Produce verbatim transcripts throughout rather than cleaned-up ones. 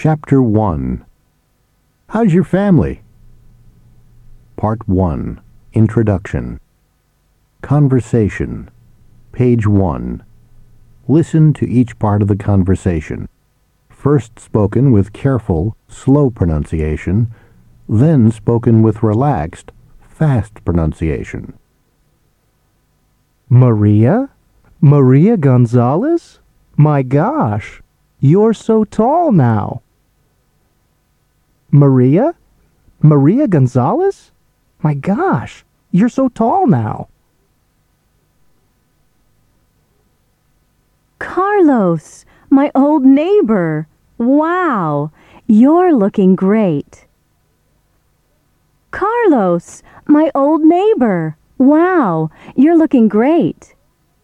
Chapter one. How's your family? Part one. Introduction. Conversation. Page one. Listen to each part of the conversation. First spoken with careful, slow pronunciation, then spoken with relaxed, fast pronunciation. Maria? Maria Gonzalez? My gosh, you're so tall now. Maria? Maria Gonzalez? My gosh, you're so tall now. Carlos, my old neighbor. Wow, you're looking great. Carlos, my old neighbor. Wow, you're looking great.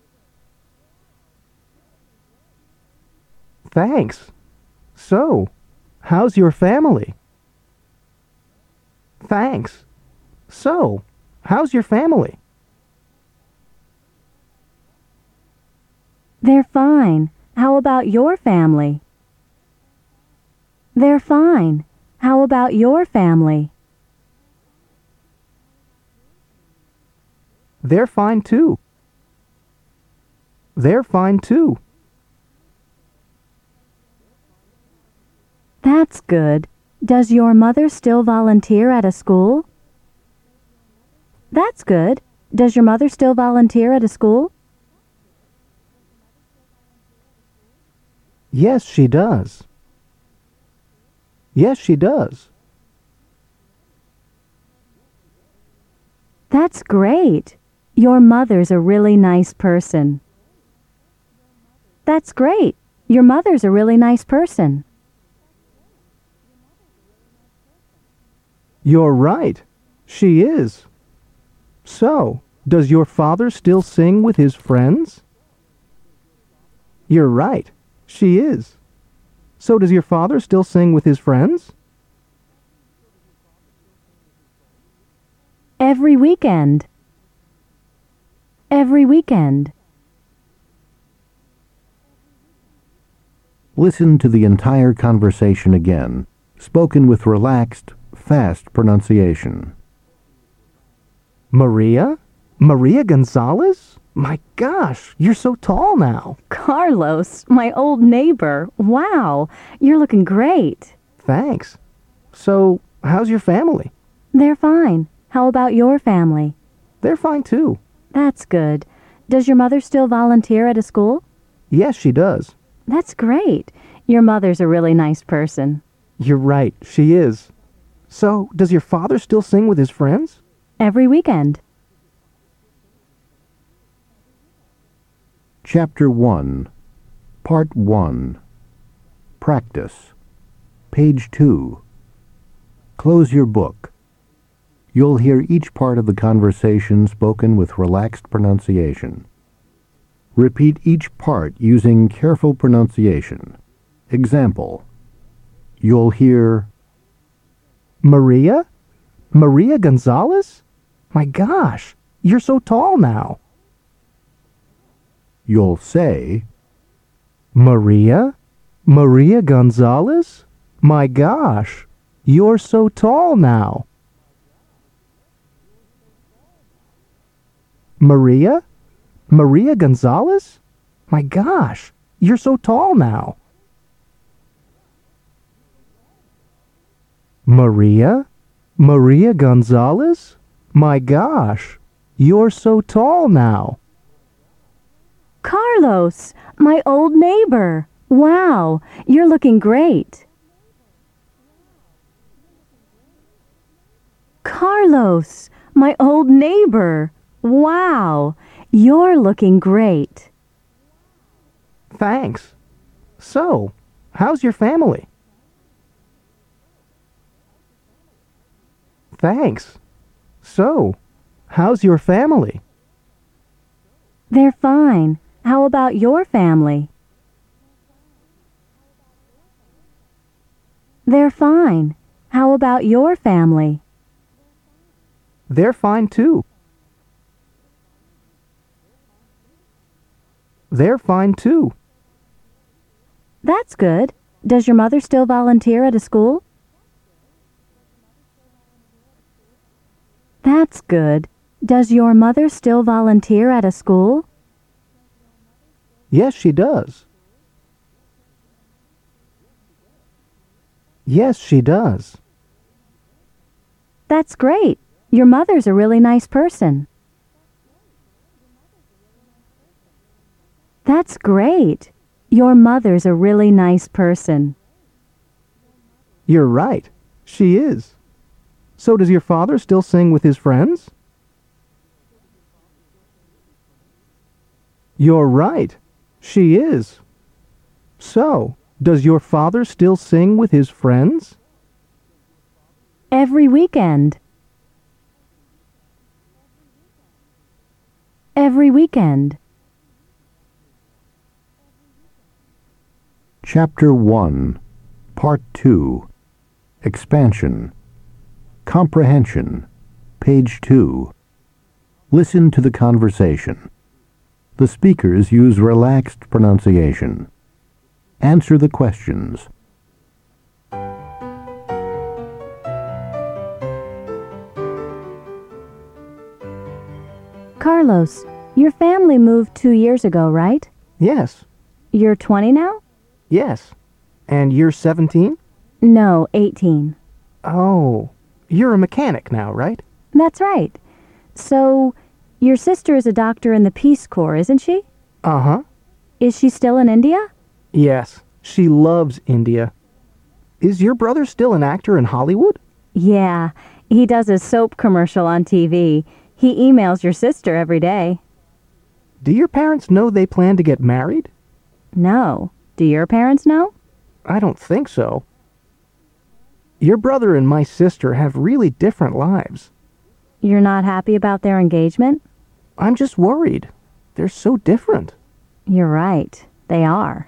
Thanks. So, how's your family? Thanks. So, how's your family? They're fine. How about your family? They're fine. How about your family? They're fine too. They're fine too. That's good. Does your mother still volunteer at a school? That's good. Does your mother still volunteer at a school? Yes, she does. Yes, she does. That's great. Your mother's a really nice person. That's great. Your mother's a really nice person. You're right. She is. So, does your father still sing with his friends? You're right. She is. So, does your father still sing with his friends? Every weekend. Every weekend. Listen to the entire conversation again, spoken with relaxed, fast pronunciation. Maria? Maria Gonzalez? My gosh, you're so tall now. Carlos, my old neighbor. Wow, you're looking great. Thanks. So, how's your family? They're fine. How about your family? They're fine too. That's good. Does your mother still volunteer at a school? Yes, she does. That's great. Your mother's a really nice person. You're right, she is. So, does your father still sing with his friends? Every weekend. Chapter one. Part one. Practice. Page two. Close your book. You'll hear each part of the conversation spoken with relaxed pronunciation. Repeat each part using careful pronunciation. Example. You'll hear, Maria? Maria Gonzalez? My gosh, you're so tall now. you'll say, Maria? Maria Gonzalez? My gosh, you're so tall now. Maria? Maria Gonzalez? My gosh, you're so tall now. Maria? Maria Gonzalez? My gosh, you're so tall now. Carlos, my old neighbor. Wow, you're looking great. Carlos, my old neighbor. Wow, you're looking great. Thanks. So, how's your family? Thanks. So, how's your family? They're fine. How about your family? They're fine. How about your family? They're fine too. They're fine too. That's good. Does your mother still volunteer at a school? That's good. Does your mother still volunteer at a school? Yes, she does. Yes, she does. That's great. Your mother's a really nice person. That's great. Your mother's a really nice person. You're right. She is. So does your father still sing with his friends? You're right. She is. So, does your father still sing with his friends? Every weekend. Every weekend. Chapter one, Part two, Expansion, Comprehension, page two. Listen to the conversation. The speakers use relaxed pronunciation. Answer the questions. Carlos, your family moved two years ago, right? Yes. You're twenty now? Yes. And you're seventeen? No, eighteen. Oh, you're a mechanic now, right? That's right. So, your sister is a doctor in the Peace Corps, isn't she? Uh-huh. Is she still in India? Yes. She loves India. Is your brother still an actor in Hollywood? Yeah, he does a soap commercial on T V. He emails your sister every day. Do your parents know they plan to get married? No. Do your parents know? I don't think so. Your brother and my sister have really different lives. You're not happy about their engagement? I'm just worried. They're so different. You're right. They are.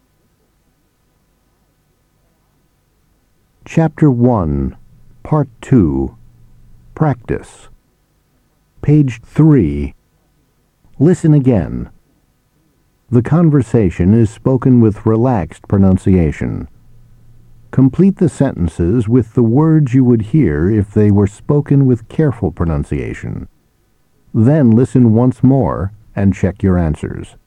Chapter one, Part two, Practice. Page three. Listen again. The conversation is spoken with relaxed pronunciation. Complete the sentences with the words you would hear if they were spoken with careful pronunciation. Then listen once more and check your answers.